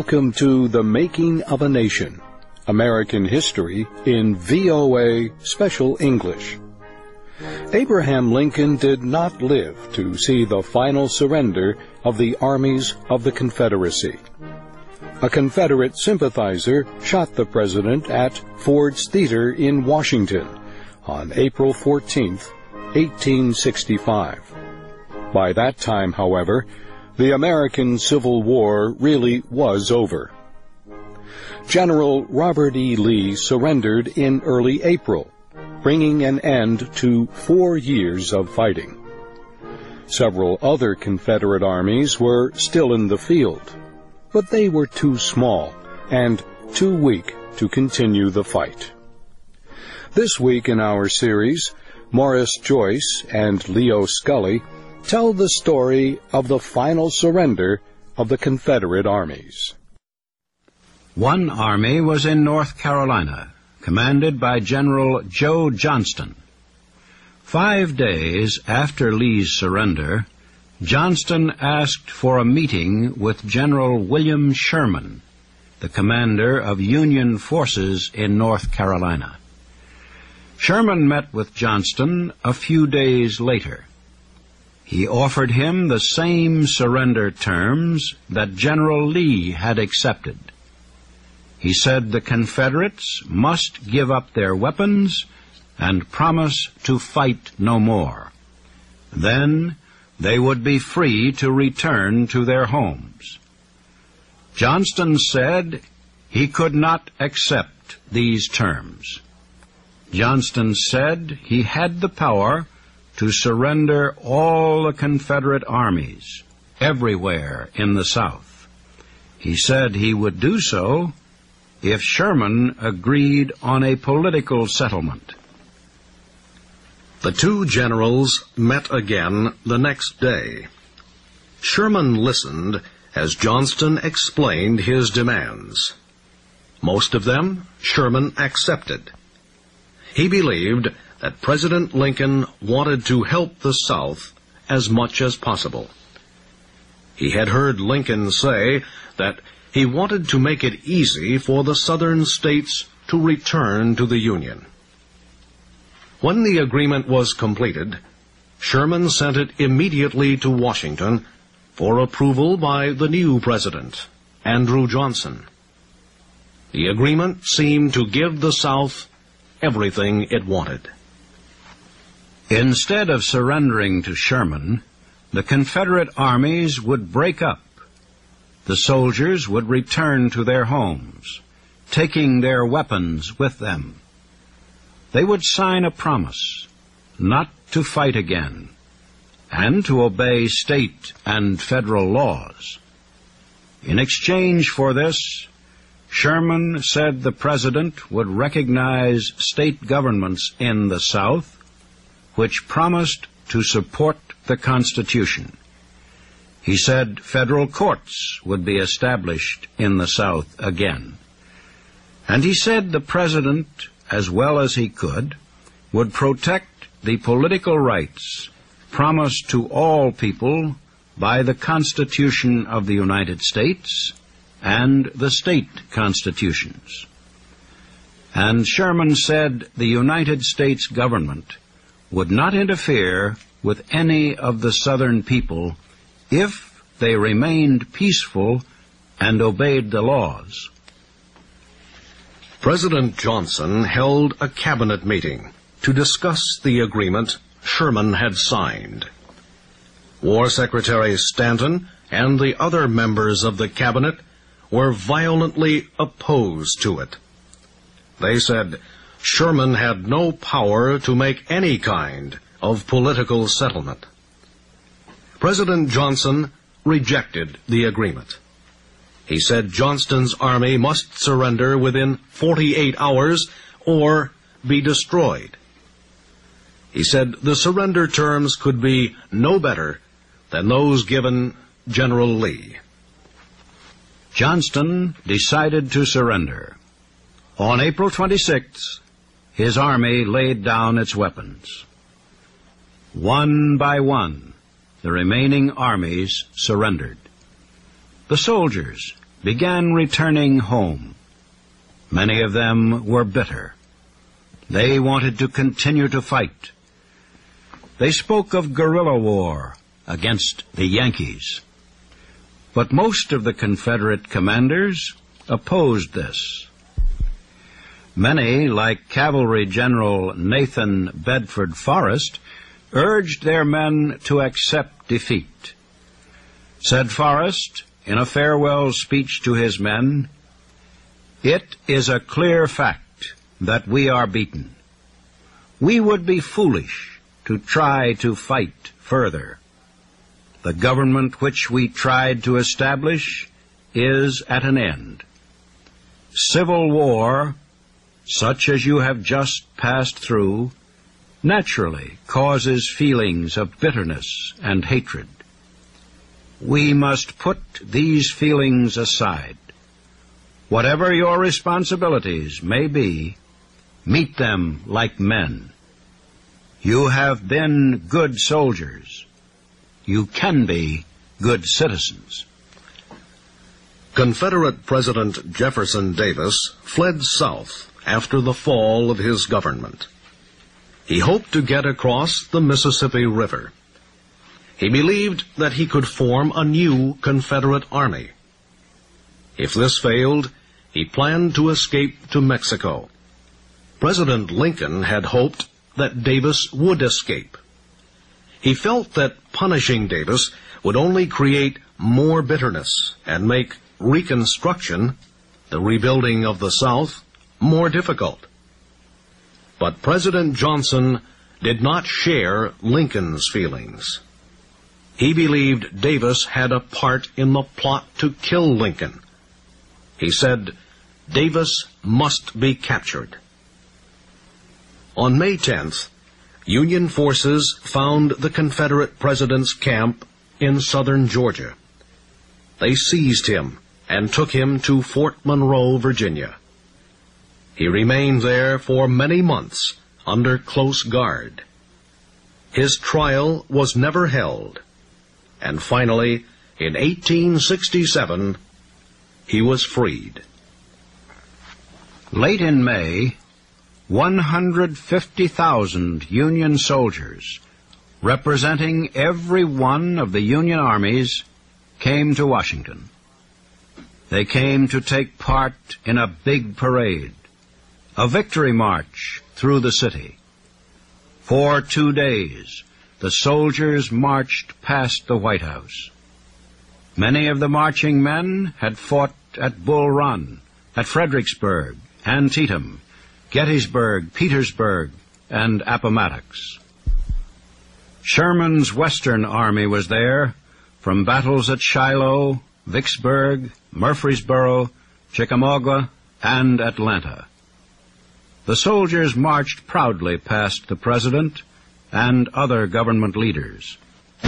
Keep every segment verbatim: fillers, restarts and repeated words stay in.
Welcome to The Making of a Nation, American History in V O A Special English. Abraham Lincoln did not live to see the final surrender of the armies of the Confederacy. A Confederate sympathizer shot the president at Ford's Theater in Washington on April fourteenth, eighteen sixty-five. By that time, however, the American Civil War really was over. General Robert E. Lee surrendered in early April, bringing an end to four years of fighting. Several other Confederate armies were still in the field, but they were too small and too weak to continue the fight. This week in our series, Morris Joyce and Leo Scully tell the story of the final surrender of the Confederate armies. One army was in North Carolina, commanded by General Joe Johnston. Five days after Lee's surrender, Johnston asked for a meeting with General William Sherman, the commander of Union forces in North Carolina. Sherman met with Johnston a few days later. He offered him the same surrender terms that General Lee had accepted. He said the Confederates must give up their weapons and promise to fight no more. Then they would be free to return to their homes. Johnston said he could not accept these terms. Johnston said he had the power to surrender all the Confederate armies everywhere in the South. He said he would do so if Sherman agreed on a political settlement. The two generals met again the next day. Sherman listened as Johnston explained his demands. Most of them Sherman accepted. He believed that President Lincoln wanted to help the South as much as possible. He had heard Lincoln say that he wanted to make it easy for the Southern states to return to the Union. When the agreement was completed, Sherman sent it immediately to Washington for approval by the new president, Andrew Johnson. The agreement seemed to give the South everything it wanted. Instead of surrendering to Sherman, the Confederate armies would break up. The soldiers would return to their homes, taking their weapons with them. They would sign a promise not to fight again and to obey state and federal laws. In exchange for this, Sherman said the president would recognize state governments in the South which promised to support the Constitution. He said federal courts would be established in the South again. And he said the president, as well as he could, would protect the political rights promised to all people by the Constitution of the United States and the state constitutions. And Sherman said the United States government would not interfere with any of the Southern people if they remained peaceful and obeyed the laws. President Johnson held a cabinet meeting to discuss the agreement Sherman had signed. War Secretary Stanton and the other members of the cabinet were violently opposed to it. They said Sherman had no power to make any kind of political settlement. President Johnson rejected the agreement. He said Johnston's army must surrender within forty-eight hours or be destroyed. He said the surrender terms could be no better than those given General Lee. Johnston decided to surrender. On April twenty-sixth, his army laid down its weapons. One by one, the remaining armies surrendered. The soldiers began returning home. Many of them were bitter. They wanted to continue to fight. They spoke of guerrilla war against the Yankees. But most of the Confederate commanders opposed this. Many, like Cavalry General Nathan Bedford Forrest, urged their men to accept defeat. Said Forrest, in a farewell speech to his men, "It is a clear fact that we are beaten. We would be foolish to try to fight further. The government which we tried to establish is at an end. Civil war, such as you have just passed through, naturally causes feelings of bitterness and hatred. We must put these feelings aside. Whatever your responsibilities may be, meet them like men. You have been good soldiers. You can be good citizens." Confederate President Jefferson Davis fled south after the fall of his government. He hoped to get across the Mississippi River. He believed that he could form a new Confederate army. If this failed, he planned to escape to Mexico. President Lincoln had hoped that Davis would escape. He felt that punishing Davis would only create more bitterness and make Reconstruction, the rebuilding of the South, more difficult. But President Johnson did not share Lincoln's feelings. He believed Davis had a part in the plot to kill Lincoln. He said, "Davis must be captured." On May tenth, Union forces found the Confederate president's camp in southern Georgia. They seized him and took him to Fort Monroe, Virginia. He remained there for many months under close guard. His trial was never held, and finally, in eighteen sixty-seven, he was freed. Late in May, one hundred fifty thousand Union soldiers, representing every one of the Union armies, came to Washington. They came to take part in a big parade, a victory march through the city. For two days, the soldiers marched past the White House. Many of the marching men had fought at Bull Run, at Fredericksburg, Antietam, Gettysburg, Petersburg, and Appomattox. Sherman's Western Army was there, from battles at Shiloh, Vicksburg, Murfreesboro, Chickamauga, and Atlanta. The soldiers marched proudly past the President and other government leaders.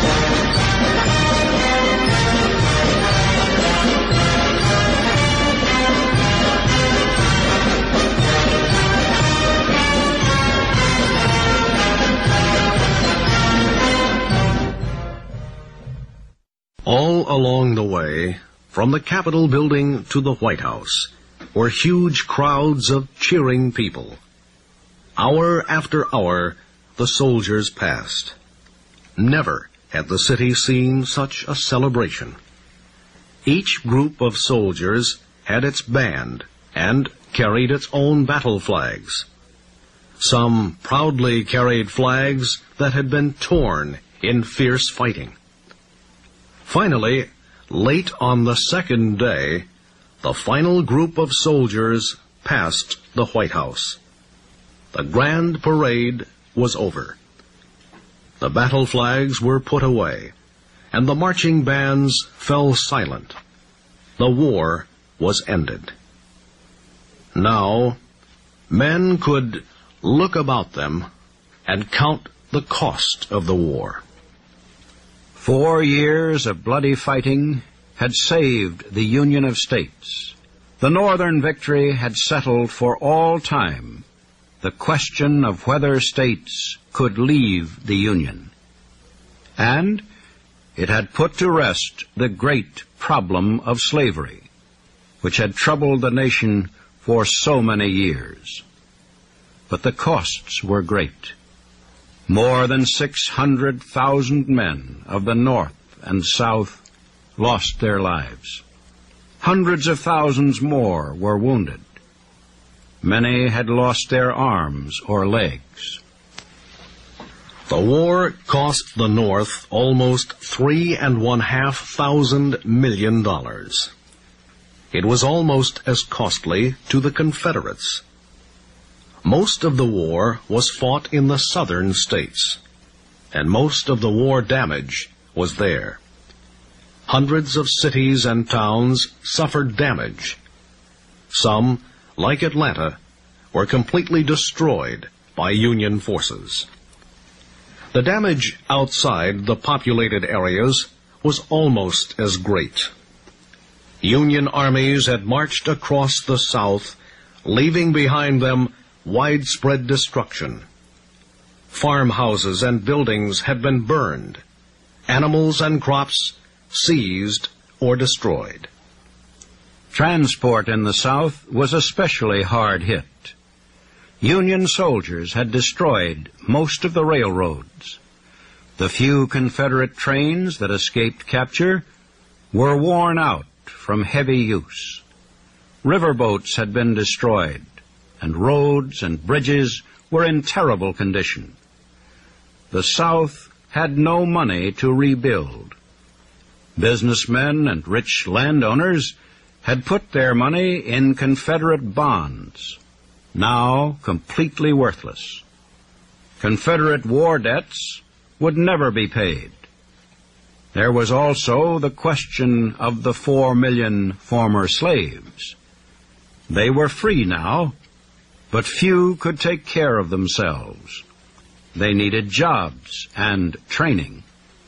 All along the way, from the Capitol building to the White House, were huge crowds of cheering people. Hour after hour, the soldiers passed. Never had the city seen such a celebration. Each group of soldiers had its band and carried its own battle flags. Some proudly carried flags that had been torn in fierce fighting. Finally, late on the second day, the final group of soldiers passed the White House. The grand parade was over. The battle flags were put away, and the marching bands fell silent. The war was ended. Now, men could look about them and count the cost of the war. Four years of bloody fighting had saved the Union of States. The Northern victory had settled for all time the question of whether states could leave the Union. And it had put to rest the great problem of slavery. which had troubled the nation for so many years. But the costs were great. More than six hundred thousand men of the North and South lost their lives. Hundreds of thousands more were wounded. Many had lost their arms or legs. The war cost the North almost three and one half thousand million dollars. It was almost as costly to the Confederates. Most of the war was fought in the southern states, and most of the war damage was there. Hundreds of cities and towns suffered damage. Some, like Atlanta, were completely destroyed by Union forces. The damage outside the populated areas was almost as great. Union armies had marched across the South, leaving behind them widespread destruction. Farmhouses and buildings had been burned, animals and crops seized or destroyed. Transport in the South was especially hard hit. Union soldiers had destroyed most of the railroads. The few Confederate trains that escaped capture were worn out from heavy use. Riverboats had been destroyed, and roads and bridges were in terrible condition. The South had no money to rebuild. Businessmen and rich landowners had put their money in Confederate bonds, now completely worthless. Confederate war debts would never be paid. There was also the question of the four million former slaves. They were free now, but few could take care of themselves. They needed jobs and training.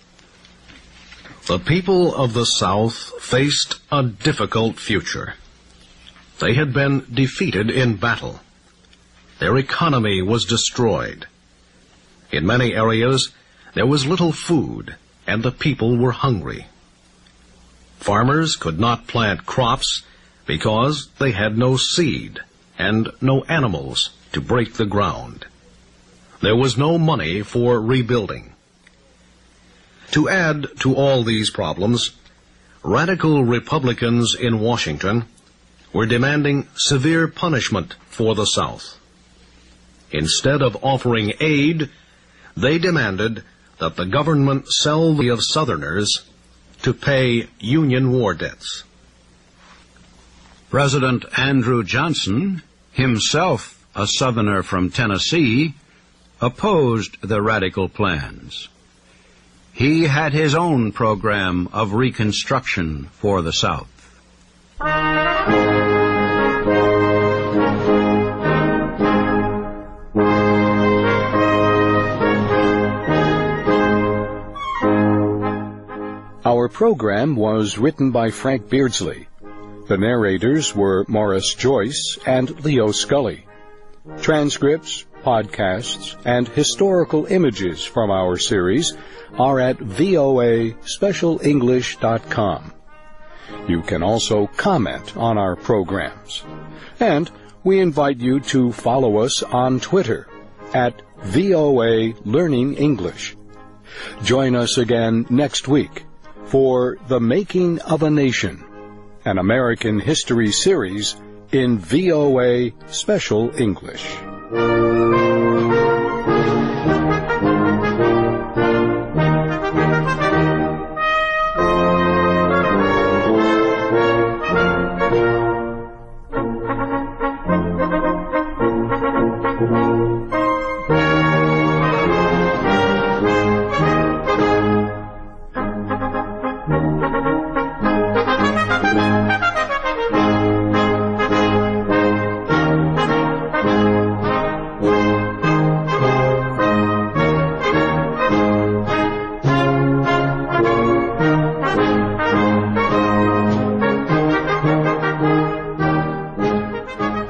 The people of the South faced a difficult future. They had been defeated in battle. Their economy was destroyed. In many areas, there was little food, and the people were hungry. Farmers could not plant crops because they had no seed and no animals to break the ground. There was no money for rebuilding. To add to all these problems, radical Republicans in Washington were demanding severe punishment for the South. Instead of offering aid, they demanded that the government sell the of Southerners to pay Union war debts. President Andrew Johnson, himself a Southerner from Tennessee, opposed the radical plans. He had his own program of reconstruction for the South. Our program was written by Frank Beardsley. The narrators were Morris Joyce and Leo Scully. Transcripts, podcasts, and historical images from our series are at V O A special english dot com. You can also comment on our programs. And we invite you to follow us on Twitter at V O A Learning English. Join us again next week for The Making of a Nation, an American history series in V O A Special English.